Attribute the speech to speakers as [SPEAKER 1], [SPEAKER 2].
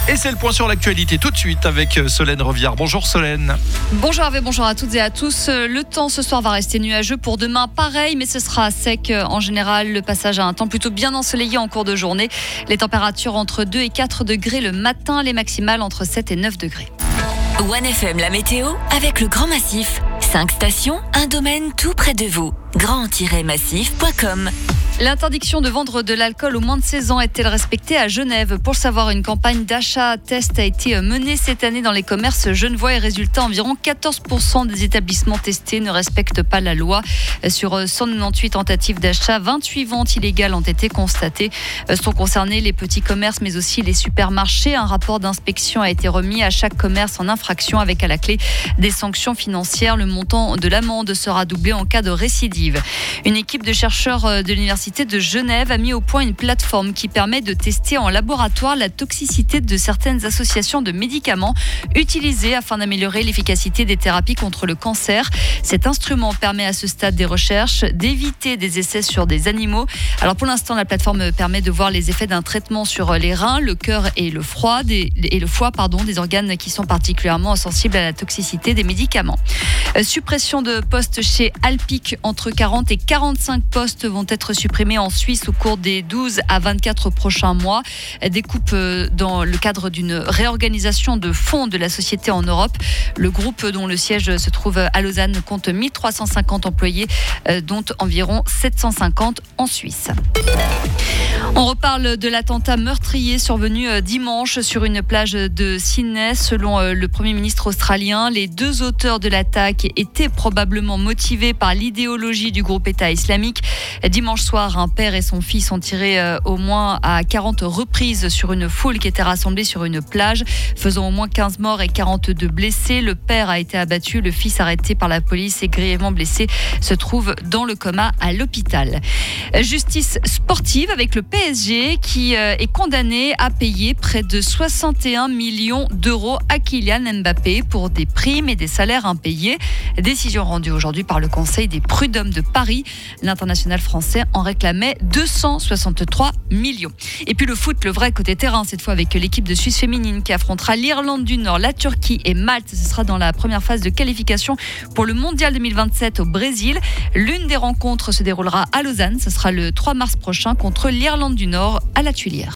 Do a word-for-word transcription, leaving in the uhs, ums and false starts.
[SPEAKER 1] Et c'est le point sur l'actualité tout de suite avec Solène Reviard. Bonjour Solène.
[SPEAKER 2] Bonjour Hervé, bonjour à toutes et à tous. Le temps ce soir va rester nuageux pour demain, pareil, mais ce sera sec en général. Le passage à un temps plutôt bien ensoleillé en cours de journée. Les températures entre deux et quatre degrés le matin, les maximales entre sept et neuf degrés.
[SPEAKER 3] One F M, la météo avec le Grand Massif. cinq stations, un domaine tout près de vous. grand tiret massif point com.
[SPEAKER 2] L'interdiction de vendre de l'alcool aux moins de seize ans est-elle respectée à Genève ? Pour le savoir, une campagne d'achat test a été menée cette année dans les commerces genevois et résultat, environ quatorze pour cent des établissements testés ne respectent pas la loi. Sur cent quatre-vingt-dix-huit tentatives d'achat, vingt-huit ventes illégales ont été constatées. Sont concernés les petits commerces mais aussi les supermarchés. Un rapport d'inspection a été remis à chaque commerce en infraction avec à la clé des sanctions financières. Le montant de l'amende sera doublé en cas de récidive. Une équipe de chercheurs de l'université de Genève a mis au point une plateforme qui permet de tester en laboratoire la toxicité de certaines associations de médicaments utilisés afin d'améliorer l'efficacité des thérapies contre le cancer. Cet instrument permet à ce stade des recherches d'éviter des essais sur des animaux. Alors pour l'instant, la plateforme permet de voir les effets d'un traitement sur les reins, le cœur et le foie, des, et le foie, pardon, des organes qui sont particulièrement sensibles à la toxicité des médicaments. Euh, suppression de postes chez Alpic, entre quarante et quarante-cinq postes vont être supprimés en Suisse au cours des douze à vingt-quatre prochains mois. Des coupes dans le cadre d'une réorganisation de fonds de la société en Europe. Le groupe dont le siège se trouve à Lausanne compte mille trois cent cinquante employés, dont environ sept cent cinquante en Suisse. On reparle de l'attentat meurtrier survenu dimanche sur une plage de Sydney. Selon le Premier ministre australien, les deux auteurs de l'attaque étaient probablement motivés par l'idéologie du groupe État islamique. Dimanche soir, un père et son fils ont tiré au moins à quarante reprises sur une foule qui était rassemblée sur une plage, faisant au moins quinze morts et quarante-deux blessés. Le père a été abattu, le fils arrêté par la police et grièvement blessé se trouve dans le coma à l'hôpital. Justice sportive avec le P S G qui est condamné à payer près de soixante et un millions d'euros à Kylian Mbappé pour des primes et des salaires impayés. Décision rendue aujourd'hui par le Conseil des prud'hommes de Paris. L'international français en réclamait deux cent soixante-trois millions. Et puis le foot, le vrai côté terrain, cette fois avec l'équipe de Suisse féminine qui affrontera l'Irlande du Nord, la Turquie et Malte. Ce sera dans la première phase de qualification pour le Mondial deux mille vingt-sept au Brésil. L'une des rencontres se déroulera à Lausanne. Ce sera le trois mars prochain contre l'Irlande du Nord à la Tuilière.